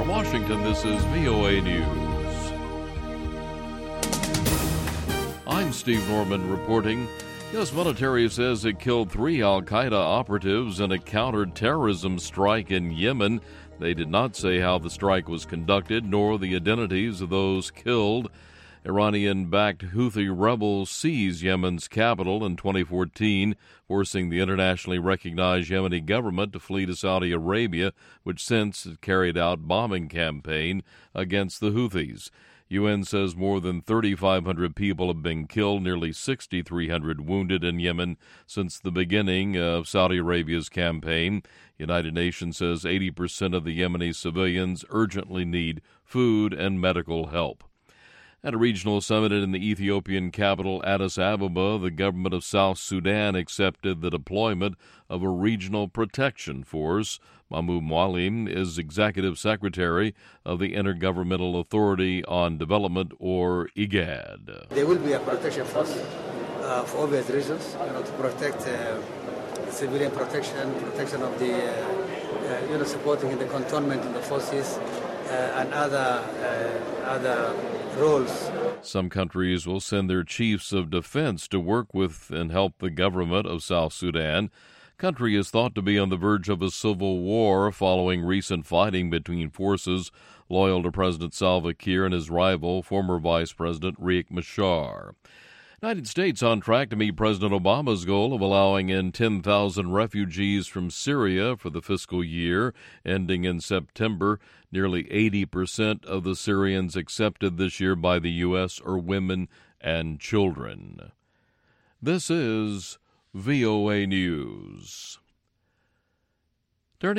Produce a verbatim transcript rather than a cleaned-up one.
Washington, this is V O A News. I'm Steve Norman reporting. U S military says it killed three al-Qaeda operatives in a counter-terrorism strike in Yemen. They did not say how the strike was conducted, nor the identities of those killed. Iranian-backed Houthi rebels seized Yemen's capital in twenty fourteen, forcing the internationally recognized Yemeni government to flee to Saudi Arabia, which since has carried out bombing campaign against the Houthis. U N says more than thirty-five hundred people have been killed, nearly sixty-three hundred wounded in Yemen since the beginning of Saudi Arabia's campaign. United Nations says eighty percent of the Yemeni civilians urgently need food and medical help. At a regional summit in the Ethiopian capital Addis Ababa, the government of South Sudan accepted the deployment of a regional protection force. Mahmoud Mwalim is executive secretary of the Intergovernmental Authority on Development, or IGAD. There will be a protection force uh, for obvious reasons, you know, to protect uh, civilian protection, protection of the, uh, uh, you know, supporting the cantonment in the forces uh, and other uh, other roles. Some countries will send their chiefs of defense to work with and help the government of South Sudan. Country is thought to be on the verge of a civil war following recent fighting between forces loyal to President Salva Kiir and his rival, former Vice President Riek Machar. United States on track to meet President Obama's goal of allowing in ten thousand refugees from Syria for the fiscal year ending in September. Nearly eighty percent of the Syrians accepted this year by the U S are women and children. This is V O A News.